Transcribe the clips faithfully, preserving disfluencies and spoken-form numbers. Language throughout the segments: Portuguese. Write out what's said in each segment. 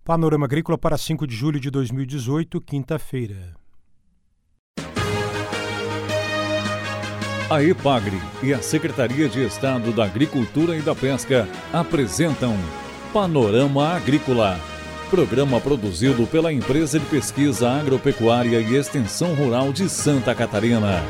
Panorama Agrícola para cinco de julho de dois mil e dezoito, quinta-feira. A EPAGRE e a Secretaria de Estado da Agricultura e da Pesca apresentam Panorama Agrícola, programa produzido pela Empresa de Pesquisa Agropecuária e Extensão Rural de Santa Catarina.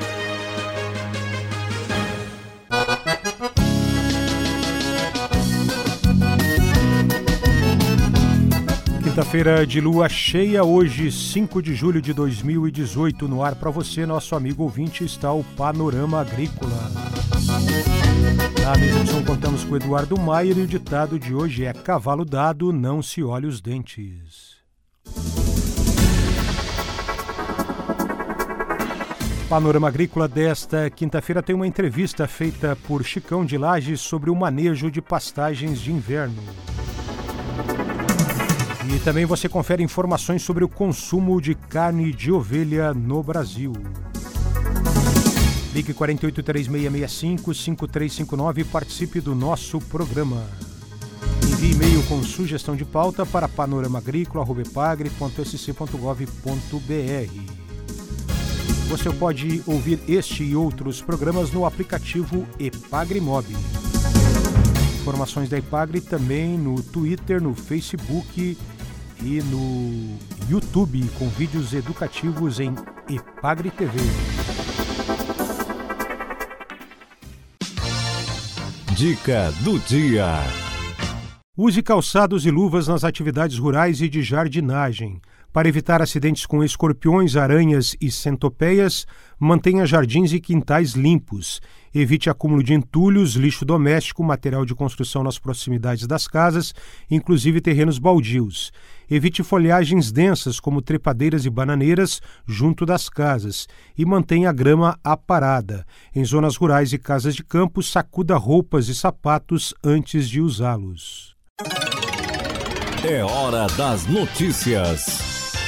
Quinta-feira de lua cheia, hoje cinco de julho de dois mil e dezoito. No ar para você, nosso amigo ouvinte, está o Panorama Agrícola. Na mesa de som contamos com o Eduardo Maier e o ditado de hoje é: cavalo dado, não se olhe os dentes. Panorama Agrícola desta quinta-feira tem uma entrevista feita por Chicão de Lages sobre o manejo de pastagens de inverno. E também você confere informações sobre o consumo de carne de ovelha no Brasil. Ligue quatro oito três seis seis cinco, cinco três cinco nove e participe do nosso programa. Envie e-mail com sugestão de pauta para panoramaagrícola arroba epagre ponto s c ponto gov ponto b r. Você pode ouvir este e outros programas no aplicativo Epagre Mob. Informações da Epagre também no Twitter, no Facebook e no YouTube, com vídeos educativos em Epagre T V. Dica do dia. Use calçados e luvas nas atividades rurais e de jardinagem. Para evitar acidentes com escorpiões, aranhas e centopeias, mantenha jardins e quintais limpos. Evite acúmulo de entulhos, lixo doméstico, material de construção nas proximidades das casas, inclusive terrenos baldios. Evite folhagens densas, como trepadeiras e bananeiras, junto das casas. E mantenha a grama aparada. Em zonas rurais e casas de campo, sacuda roupas e sapatos antes de usá-los. É hora das notícias.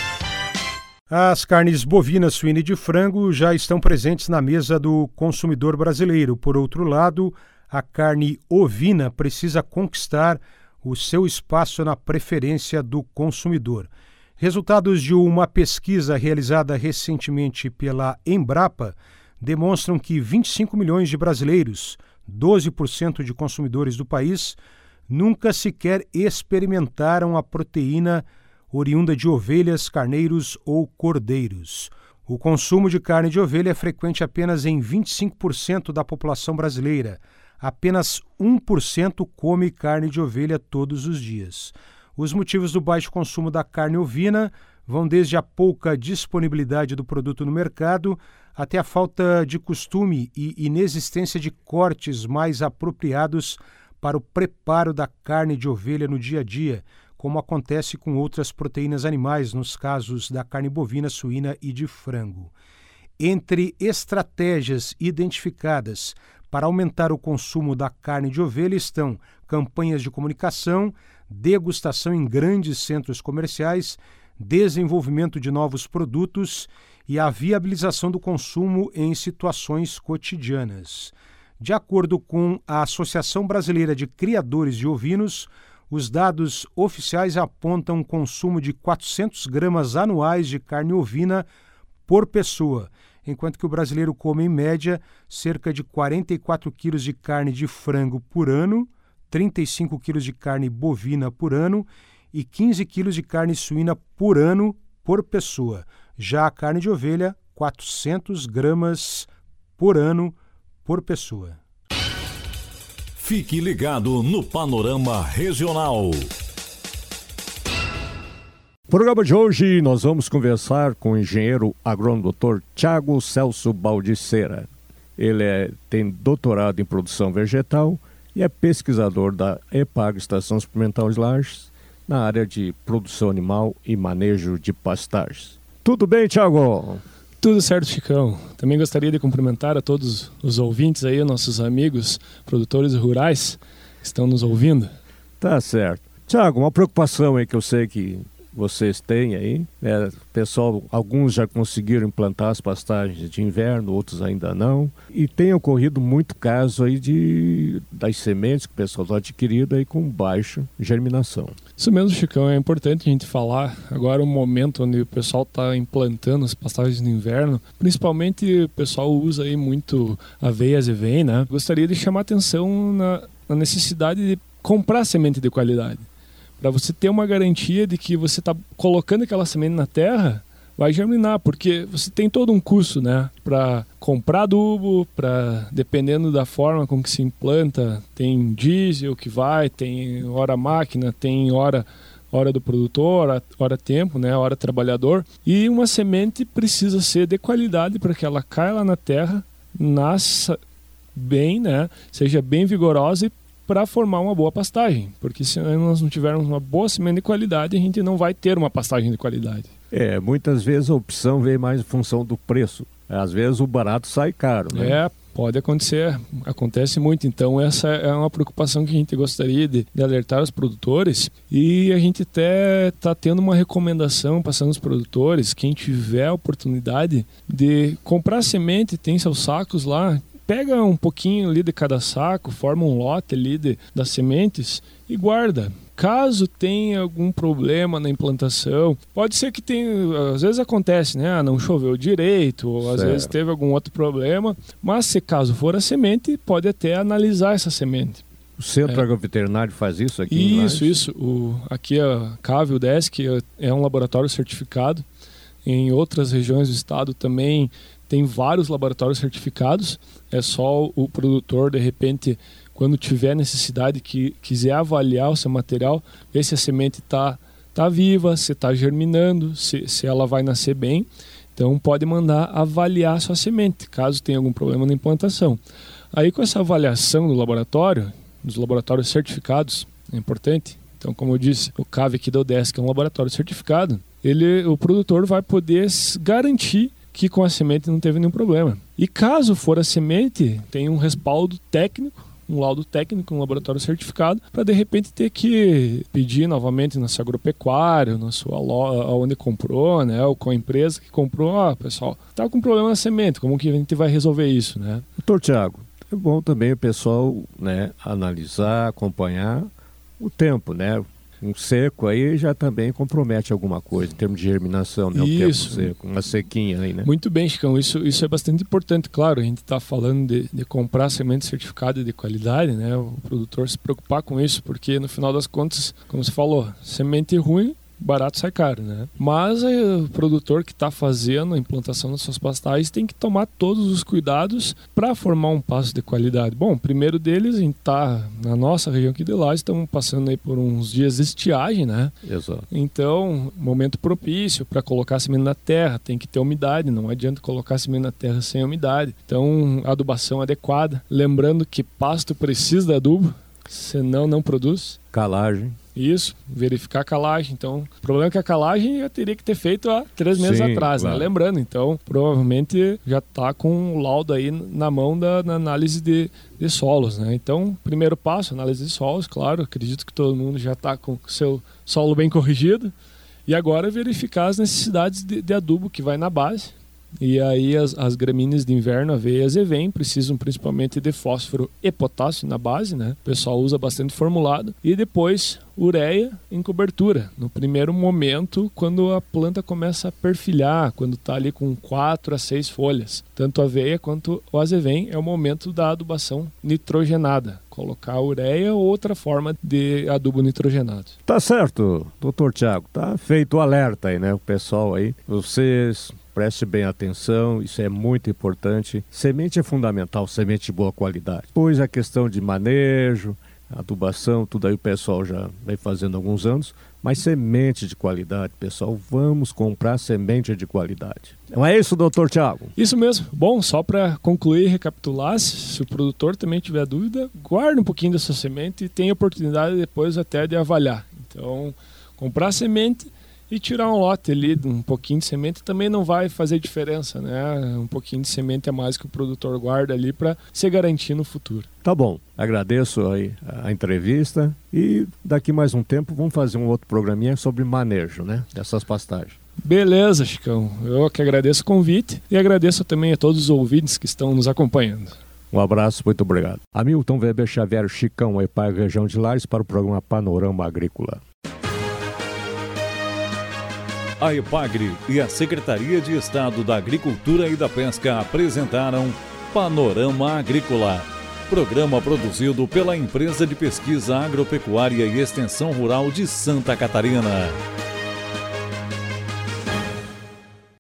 As carnes bovina, suína e de frango já estão presentes na mesa do consumidor brasileiro. Por outro lado, a carne ovina precisa conquistar o seu espaço na preferência do consumidor. Resultados de uma pesquisa realizada recentemente pela Embrapa demonstram que vinte e cinco milhões de brasileiros, doze por cento de consumidores do país, nunca sequer experimentaram a proteína oriunda de ovelhas, carneiros ou cordeiros. O consumo de carne de ovelha é frequente apenas em vinte e cinco por cento da população brasileira. Apenas um por cento come carne de ovelha todos os dias. Os motivos do baixo consumo da carne ovina vão desde a pouca disponibilidade do produto no mercado até a falta de costume e inexistência de cortes mais apropriados para o preparo da carne de ovelha no dia a dia, como acontece com outras proteínas animais, nos casos da carne bovina, suína e de frango. Entre estratégias identificadas para aumentar o consumo da carne de ovelha estão campanhas de comunicação, degustação em grandes centros comerciais, desenvolvimento de novos produtos e a viabilização do consumo em situações cotidianas. De acordo com a Associação Brasileira de Criadores de Ovinos, os dados oficiais apontam um consumo de quatrocentas gramas anuais de carne ovina por pessoa, enquanto que o brasileiro come, em média, cerca de quarenta e quatro quilos de carne de frango por ano, trinta e cinco quilos de carne bovina por ano e quinze quilos de carne suína por ano por pessoa. Já a carne de ovelha, quatrocentas gramas por ano por pessoa. Fique ligado no Panorama Regional. No programa de hoje nós vamos conversar com o engenheiro agrônomo doutor Thiago Celso Baldiceira. Ele é, tem doutorado em produção vegetal e é pesquisador da Epagre Estação Experimental de Lages na área de produção animal e manejo de pastagens. Tudo bem, Thiago? Tudo certo, Chicão. Também gostaria de cumprimentar a todos os ouvintes aí, nossos amigos produtores rurais que estão nos ouvindo. Tá certo. Thiago, uma preocupação aí que eu sei que vocês têm aí, né? Pessoal, alguns já conseguiram implantar as pastagens de inverno, outros ainda não. E tem ocorrido muito caso aí de, das sementes que o pessoal está adquirindo aí com baixa germinação. Isso mesmo, Chicão, é importante a gente falar agora o momento onde o pessoal está implantando as pastagens no inverno, principalmente o pessoal usa aí muito aveia, azevém, né? Gostaria de chamar a atenção na, na necessidade de comprar semente de qualidade, para você ter uma garantia de que você está colocando aquela semente na terra, vai germinar, porque você tem todo um custo, né, para comprar adubo, para, dependendo da forma com que se implanta, tem diesel que vai, tem hora máquina, tem hora, hora do produtor, hora, hora tempo, né, hora trabalhador, e uma semente precisa ser de qualidade para que ela caia lá na terra, nasça bem, né, seja bem vigorosa e para formar uma boa pastagem, porque se nós não tivermos uma boa semente de qualidade, a gente não vai ter uma pastagem de qualidade. É, muitas vezes a opção vem mais em função do preço. Às vezes o barato sai caro, né? É, pode acontecer, acontece muito. Então essa é uma preocupação que a gente gostaria de, de alertar os produtores, e a gente até está tendo uma recomendação passando aos produtores, quem tiver a oportunidade de comprar semente, tem seus sacos lá, pega um pouquinho ali de cada saco, forma um lote ali de, das sementes e guarda. Caso tenha algum problema na implantação, pode ser que tenha, às vezes acontece, né? Ah, não choveu direito, ou às Certo. vezes teve algum outro problema, mas se caso for a semente, pode até analisar essa semente. O Centro É. Agroveterinário faz isso aqui em Isso, Lages? isso. O, aqui a CAV, o Desk, é um laboratório certificado. Em outras regiões do estado também tem vários laboratórios certificados. É só o produtor, de repente, quando tiver necessidade, que quiser avaliar o seu material, ver se a semente está tá viva, se está germinando, se, se ela vai nascer bem. Então pode mandar avaliar a sua semente, caso tenha algum problema na implantação. Aí com essa avaliação do laboratório, dos laboratórios certificados, é importante. Então, como eu disse, o CAV aqui da U D E S C é um laboratório certificado, ele, o produtor vai poder garantir que com a semente não teve nenhum problema. E caso for a semente, tem um respaldo técnico, um laudo técnico, um laboratório certificado, para de repente ter que pedir novamente na sua agropecuária, na sua loja, onde comprou, né, ou com a empresa que comprou, ó, pessoal, tá com problema na semente, como que a gente vai resolver isso, né? Doutor Tiago, é bom também o pessoal, né, analisar, acompanhar o tempo, né? Um seco aí já também compromete alguma coisa em termos de germinação, né? O Isso. tempo seco, uma sequinha aí, né? Muito bem, Chicão, isso, isso é bastante importante, claro, a gente está falando de, de comprar semente certificada de qualidade, né? O produtor se preocupar com isso, porque no final das contas, como você falou, semente ruim, barato sai caro, né? Mas é, o produtor que está fazendo a implantação das suas pastagens tem que tomar todos os cuidados para formar um pasto de qualidade. Bom, o primeiro deles, a gente está na nossa região aqui de Lages, estamos passando aí por uns dias de estiagem, né? Exato. Então, momento propício para colocar semente na terra, tem que ter umidade, não adianta colocar semente na terra sem umidade. Então, adubação adequada. Lembrando que pasto precisa de adubo, senão não produz. Calagem. Isso, verificar a calagem. Então, o problema é que a calagem eu teria que ter feito há três meses Sim, atrás, claro. né? Lembrando, então, provavelmente já está com o laudo aí na mão da na análise de, de solos, né? Então, primeiro passo, análise de solos, claro, acredito que todo mundo já está com o seu solo bem corrigido. E agora verificar as necessidades de, de adubo que vai na base. E aí as, as gramíneas de inverno, aveia e azevém, precisam principalmente de fósforo e potássio na base, né? O pessoal usa bastante formulado. E depois ureia em cobertura. No primeiro momento, quando a planta começa a perfilhar, quando está ali com quatro a seis folhas. Tanto a aveia quanto o azevém é o momento da adubação nitrogenada. Colocar ureia ou outra forma de adubo nitrogenado. Tá certo, doutor Tiago. Tá feito o alerta aí, né? O pessoal aí, vocês... Preste bem atenção, isso é muito importante. Semente é fundamental, semente de boa qualidade. Pois a questão de manejo, adubação, tudo aí o pessoal já vem fazendo há alguns anos. Mas semente de qualidade, pessoal, vamos comprar semente de qualidade. Não é isso, doutor Tiago? Isso mesmo. Bom, só para concluir e recapitular, se, se o produtor também tiver dúvida, guarde um pouquinho dessa semente e tenha oportunidade depois até de avaliar. Então, comprar semente E tirar um lote ali, um pouquinho de semente, também não vai fazer diferença, né? Um pouquinho de semente a mais que o produtor guarda ali para se garantir no futuro. Tá bom, agradeço aí a entrevista e daqui mais um tempo vamos fazer um outro programinha sobre manejo, né? Dessas pastagens. Beleza, Chicão. Eu que agradeço o convite e agradeço também a todos os ouvintes que estão nos acompanhando. Um abraço, muito obrigado. Hamilton Weber Xavier, Chicão, E P A G Região de Lages, para o programa Panorama Agrícola. A EPAGRE e a Secretaria de Estado da Agricultura e da Pesca apresentaram Panorama Agrícola, programa produzido pela Empresa de Pesquisa Agropecuária e Extensão Rural de Santa Catarina.